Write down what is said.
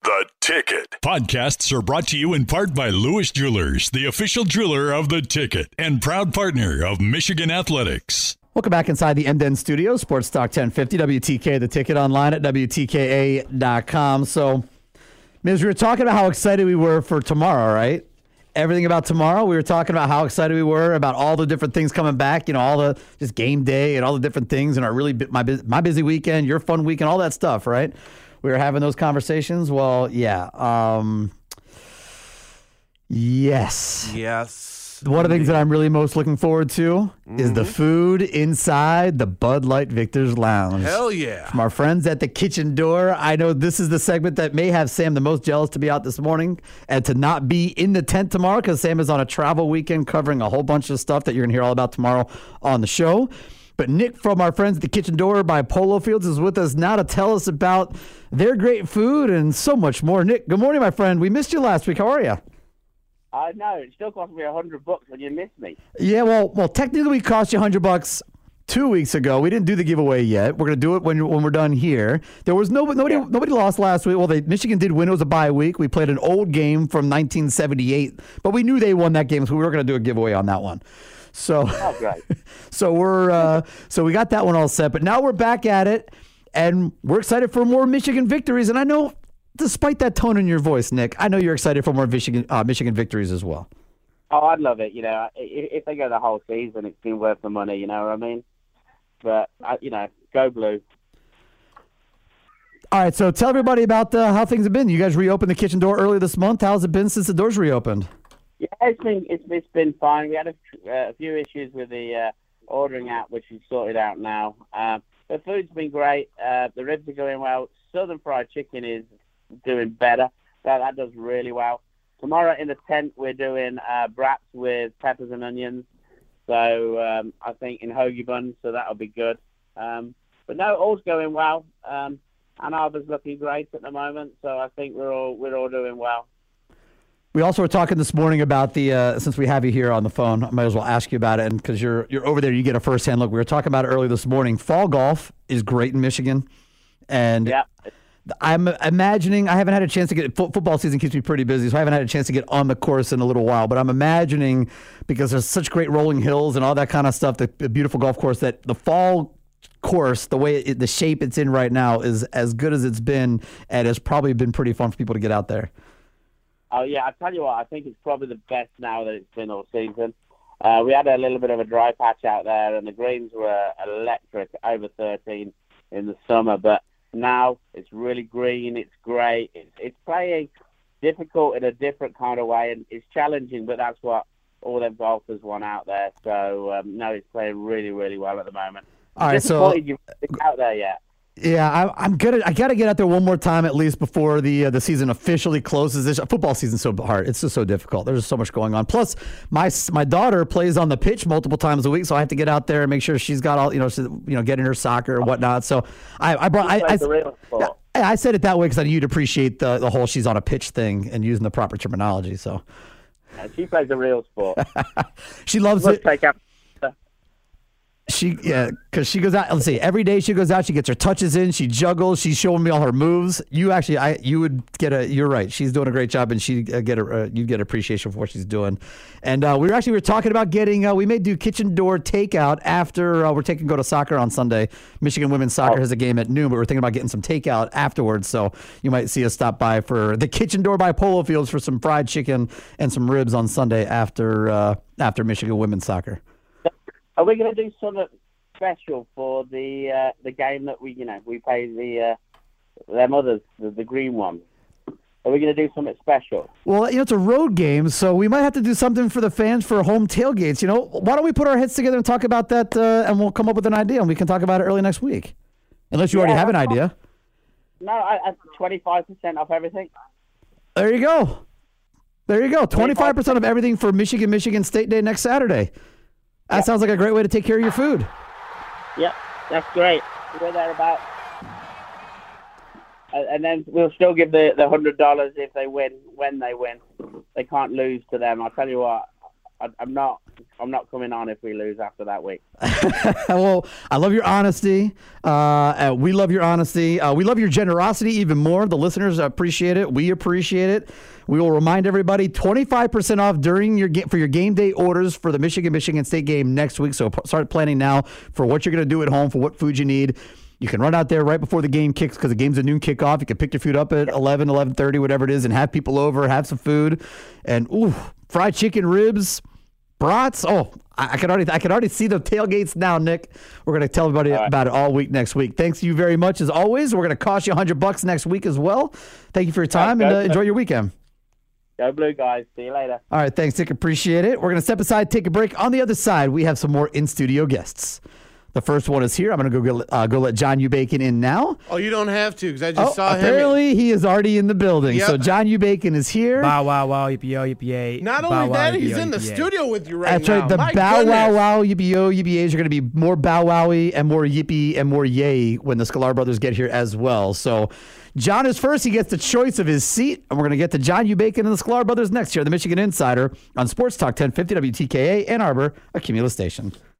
The Ticket. Podcasts are brought to you in part by Lewis Jewelers, the official jeweler of The Ticket and proud partner of Michigan Athletics. Welcome back inside the MDN Studios, Sports Talk 1050, WTK, The Ticket online at WTKA.com. So, Miz, we were talking about how excited we were for tomorrow, right? Everything about tomorrow. We were talking about how excited we were about all the different things coming back, you know, all the just game day and all the different things and our really my busy weekend, your fun weekend, all that stuff, right? We were having those conversations. Well, yeah. Yes. One of the things that I'm really most looking forward to is the food inside the Bud Light Victor's Lounge. Hell yeah. From our friends at the Kitchen Door. I know this is the segment that may have Sam the most jealous to be out this morning and to not be in the tent tomorrow because Sam is on a travel weekend covering a whole bunch of stuff that you're going to hear all about tomorrow on the show. But Nick from our friends at the Kitchen Door by Polo Fields is with us now to tell us about their great food and so much more. Nick, good morning, my friend. We missed you last week. How are you? I know. It still cost me $100 when you missed me. Yeah, well, technically we cost you $100 2 weeks ago. We didn't do the giveaway yet. We're going to do it when we're done here. There was nobody lost last week. Well, Michigan did win. It was a bye week. We played an old game from 1978, but we knew they won that game, so we were going to do a giveaway on that one. So, great. so we got that one all set. But now we're back at it, and we're excited for more Michigan victories. And I know, despite that tone in your voice, Nick, I know you're excited for more Michigan victories as well. Oh, I'd love it. You know, if they go the whole season, it's been worth the money. You know what I mean? But go blue. All right, so tell everybody about how things have been. You guys reopened the Kitchen Door earlier this month. How's it been since the doors reopened? Yeah, it's been fine. We had a few issues with the ordering app, which we've sorted out now. The food's been great. The ribs are going well. Southern fried chicken is doing better. That does really well. Tomorrow in the tent, we're doing brats with peppers and onions. So I think in hoagie buns, so that'll be good. But no, all's going well. Ann Arbor's looking great at the moment, so I think we're all doing well. We also were talking this morning about since we have you here on the phone, I might as well ask you about it. And because you're over there, you get a firsthand look. We were talking about it earlier this morning. Fall golf is great in Michigan. And I'm imagining, I haven't had a chance to get, football season keeps me pretty busy, so I haven't had a chance to get on the course in a little while. But I'm imagining, because there's such great rolling hills and all that kind of stuff, the beautiful golf course, that the fall course, the way the shape it's in right now is as good as it's been, and it's probably been pretty fun for people to get out there. Oh, yeah, I tell you what, I think it's probably the best now that it's been all season. We had a little bit of a dry patch out there, and the greens were electric, over 13 in the summer. But now it's really green, it's great. It's playing difficult in a different kind of way, and it's challenging, but that's what all them golfers want out there. So, no, it's playing really, really well at the moment. All right, so you've been out there yet. Yeah, I got to get out there one more time at least before the season officially closes. This football season's so hard; it's just so difficult. There's so much going on. Plus, my daughter plays on the pitch multiple times a week, so I have to get out there and make sure she's got all getting her soccer and whatnot. So I said it that way because I knew you'd appreciate the whole she's on a pitch thing and using the proper terminology. So she plays a real sport. She loves it. Because she goes out. Let's see. Every day she goes out, she gets her touches in. She juggles. She's showing me all her moves. You would get You're right. She's doing a great job, and you get appreciation for what she's doing. And we were talking about getting. We may do Kitchen Door takeout after we're go to soccer on Sunday. Michigan women's soccer has a game at noon, but we're thinking about getting some takeout afterwards. So you might see us stop by for the Kitchen Door by Polo Fields for some fried chicken and some ribs on Sunday after Michigan women's soccer. Are we going to do something special for the game that we pay them others, the green ones? Are we going to do something special? Well, it's a road game, so we might have to do something for the fans for home tailgates. Why don't we put our heads together and talk about that, and we'll come up with an idea, and we can talk about it early next week. Unless you already have an idea. No, I 25% off everything. There you go. 25% of everything for Michigan State Day next Saturday. That sounds like a great way to take care of your food. Yep, that's great. We're there about. And then we'll still give the $100 if they win, when they win. They can't lose to them. I'll tell you what, I'm not not coming on if we lose after that week. Well, I love your honesty. We love your honesty. We love your generosity even more. The listeners appreciate it. We appreciate it. We will remind everybody 25% off during for your game day orders for the Michigan State game next week. So start planning now for what you're going to do at home, for what food you need. You can run out there right before the game kicks because the game's a noon kickoff. You can pick your food up at 11, 11:30, whatever it is, and have people over, have some food. And, fried chicken, ribs, brats. Oh, I can already see the tailgates now, Nick. We're going to tell everybody about it all week next week. Thanks you very much, as always. We're going to cost you $100 next week as well. Thank you for your time, and enjoy your weekend. Go Blue, guys. See you later. All right, thanks, Nick. Appreciate it. We're going to step aside, take a break. On the other side, we have some more in-studio guests. The first one is here. I'm going to go let John Ubacon in now. Oh, you don't have to because I just saw him. Apparently, he is already in the building. Yep. So John Ubacon is here. Bow wow wow yippee-yo yippee-yay. Not only that, he's in the studio with you right now. That's right. The bow wow wow yippee-yo yippee-yays are going to be more bow wowy and more yippee and more yay when the Sklar brothers get here as well. So John is first. He gets the choice of his seat. And we're going to get to John Ubacon and the Sklar brothers next here, the Michigan Insider on Sports Talk 1050 WTKA Ann Arbor, a Cumulus station.